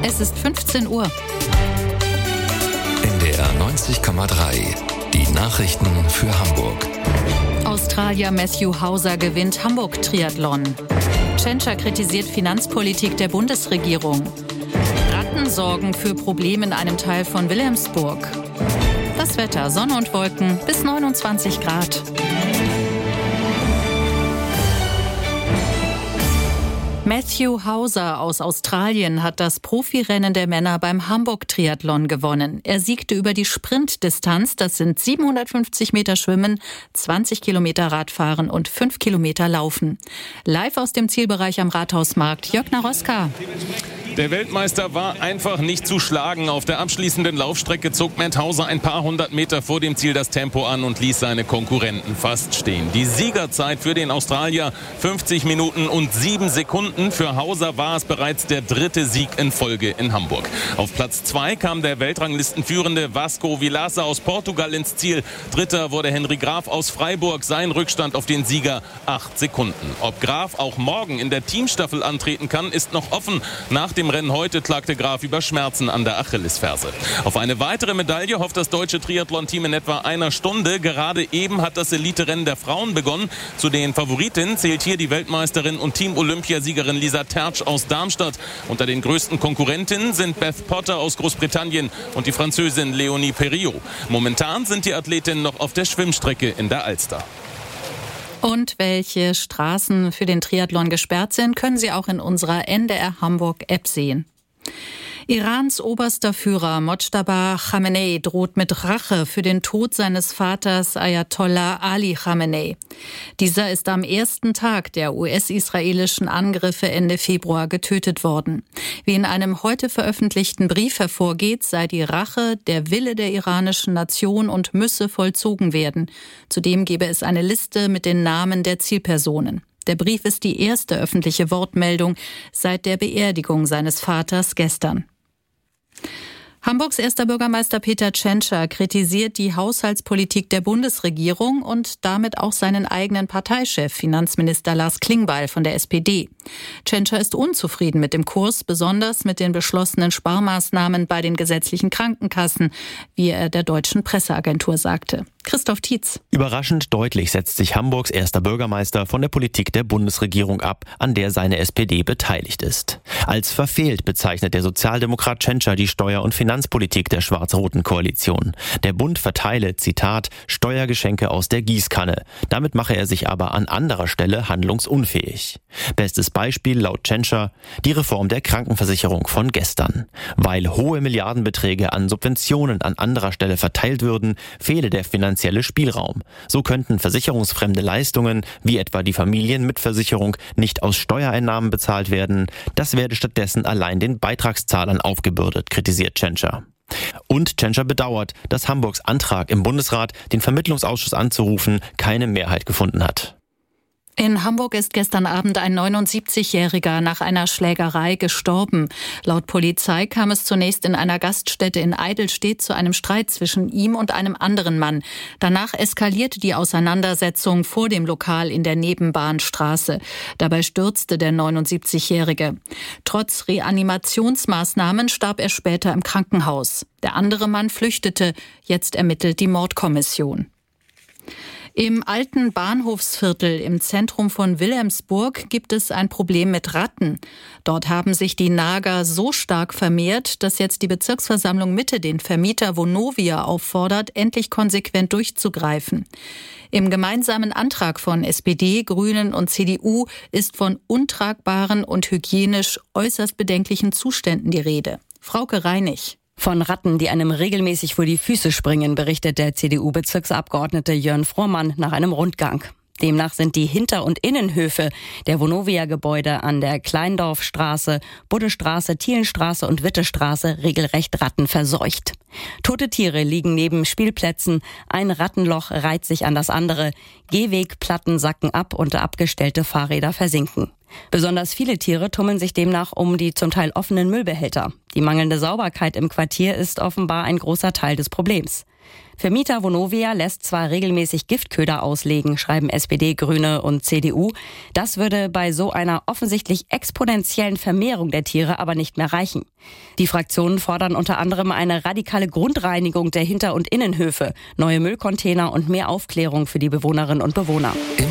Es ist 15 Uhr. NDR 90,3. Die Nachrichten für Hamburg. Australier Matthew Hauser gewinnt Hamburg-Triathlon. Tschentscher kritisiert Finanzpolitik der Bundesregierung. Ratten sorgen für Probleme in einem Teil von Wilhelmsburg. Das Wetter, Sonne und Wolken bis 29 Grad. Matthew Hauser aus Australien hat das Profirennen der Männer beim Hamburg-Triathlon gewonnen. Er siegte über die Sprintdistanz, das sind 750 Meter Schwimmen, 20 Kilometer Radfahren und 5 Kilometer Laufen. Live aus dem Zielbereich am Rathausmarkt, Jörg Naroska. Der Weltmeister war einfach nicht zu schlagen. Auf der abschließenden Laufstrecke zog Matt Hauser ein paar hundert Meter vor dem Ziel das Tempo an und ließ seine Konkurrenten fast stehen. Die Siegerzeit für den Australier 50 Minuten und 7 Sekunden. Für Hauser war es bereits der 3. Sieg in Folge in Hamburg. Auf Platz 2 kam der Weltranglistenführende Vasco Vilaça aus Portugal ins Ziel. Dritter wurde Henry Graf aus Freiburg. Sein Rückstand auf den Sieger 8 Sekunden. Ob Graf auch morgen in der Teamstaffel antreten kann, ist noch offen. Nach dem Rennen heute klagte Graf über Schmerzen an der Achillesferse. Auf eine weitere Medaille hofft das deutsche Triathlon-Team in etwa einer Stunde. Gerade eben hat das Elite-Rennen der Frauen begonnen. Zu den Favoritinnen zählt hier die Weltmeisterin und Team-Olympiasiegerin Lisa Tertsch aus Darmstadt. Unter den größten Konkurrentinnen sind Beth Potter aus Großbritannien und die Französin Leonie Perriot. Momentan sind die Athletinnen noch auf der Schwimmstrecke in der Alster. Und welche Straßen für den Triathlon gesperrt sind, können Sie auch in unserer NDR Hamburg-App sehen. Irans oberster Führer Mojtaba Khamenei droht mit Rache für den Tod seines Vaters Ayatollah Ali Khamenei. Dieser ist am ersten Tag der US-israelischen Angriffe Ende Februar getötet worden. Wie in einem heute veröffentlichten Brief hervorgeht, sei die Rache der Wille der iranischen Nation und müsse vollzogen werden. Zudem gebe es eine Liste mit den Namen der Zielpersonen. Der Brief ist die erste öffentliche Wortmeldung seit der Beerdigung seines Vaters gestern. Hamburgs erster Bürgermeister Peter Tschentscher kritisiert die Haushaltspolitik der Bundesregierung und damit auch seinen eigenen Parteichef, Finanzminister Lars Klingbeil von der SPD. Tschentscher ist unzufrieden mit dem Kurs, besonders mit den beschlossenen Sparmaßnahmen bei den gesetzlichen Krankenkassen, wie er der deutschen Presseagentur sagte. Christoph Tietz. Überraschend deutlich setzt sich Hamburgs erster Bürgermeister von der Politik der Bundesregierung ab, an der seine SPD beteiligt ist. Als verfehlt bezeichnet der Sozialdemokrat Tschentscher die Steuer- und Finanzpolitik der schwarz-roten Koalition. Der Bund verteile, Zitat, Steuergeschenke aus der Gießkanne. Damit mache er sich aber an anderer Stelle handlungsunfähig. Bestes Beispiel laut Tschentscher die Reform der Krankenversicherung von gestern. Weil hohe Milliardenbeträge an Subventionen an anderer Stelle verteilt würden, fehle der finanzielle Spielraum. So könnten versicherungsfremde Leistungen, wie etwa die Familienmitversicherung, nicht aus Steuereinnahmen bezahlt werden. Das werde stattdessen allein den Beitragszahlern aufgebürdet, kritisiert Tschentscher. Und Tschentscher bedauert, dass Hamburgs Antrag im Bundesrat, den Vermittlungsausschuss anzurufen, keine Mehrheit gefunden hat. In Hamburg ist gestern Abend ein 79-Jähriger nach einer Schlägerei gestorben. Laut Polizei kam es zunächst in einer Gaststätte in Eidelstedt zu einem Streit zwischen ihm und einem anderen Mann. Danach eskalierte die Auseinandersetzung vor dem Lokal in der Nebenbahnstraße. Dabei stürzte der 79-Jährige. Trotz Reanimationsmaßnahmen starb er später im Krankenhaus. Der andere Mann flüchtete. Jetzt ermittelt die Mordkommission. Im alten Bahnhofsviertel im Zentrum von Wilhelmsburg gibt es ein Problem mit Ratten. Dort haben sich die Nager so stark vermehrt, dass jetzt die Bezirksversammlung Mitte den Vermieter Vonovia auffordert, endlich konsequent durchzugreifen. Im gemeinsamen Antrag von SPD, Grünen und CDU ist von untragbaren und hygienisch äußerst bedenklichen Zuständen die Rede. Frauke Reinig. Von Ratten, die einem regelmäßig vor die Füße springen, berichtet der CDU-Bezirksabgeordnete Jörn Frohmann nach einem Rundgang. Demnach sind die Hinter- und Innenhöfe der Vonovia-Gebäude an der Kleindorfstraße, Buddestraße, Thielenstraße und Wittestraße regelrecht rattenverseucht. Tote Tiere liegen neben Spielplätzen, ein Rattenloch reiht sich an das andere, Gehwegplatten sacken ab und abgestellte Fahrräder versinken. Besonders viele Tiere tummeln sich demnach um die zum Teil offenen Müllbehälter. Die mangelnde Sauberkeit im Quartier ist offenbar ein großer Teil des Problems. Vermieter Vonovia lässt zwar regelmäßig Giftköder auslegen, schreiben SPD, Grüne und CDU. Das würde bei so einer offensichtlich exponentiellen Vermehrung der Tiere aber nicht mehr reichen. Die Fraktionen fordern unter anderem eine radikale Grundreinigung der Hinter- und Innenhöfe, neue Müllcontainer und mehr Aufklärung für die Bewohnerinnen und Bewohner. Im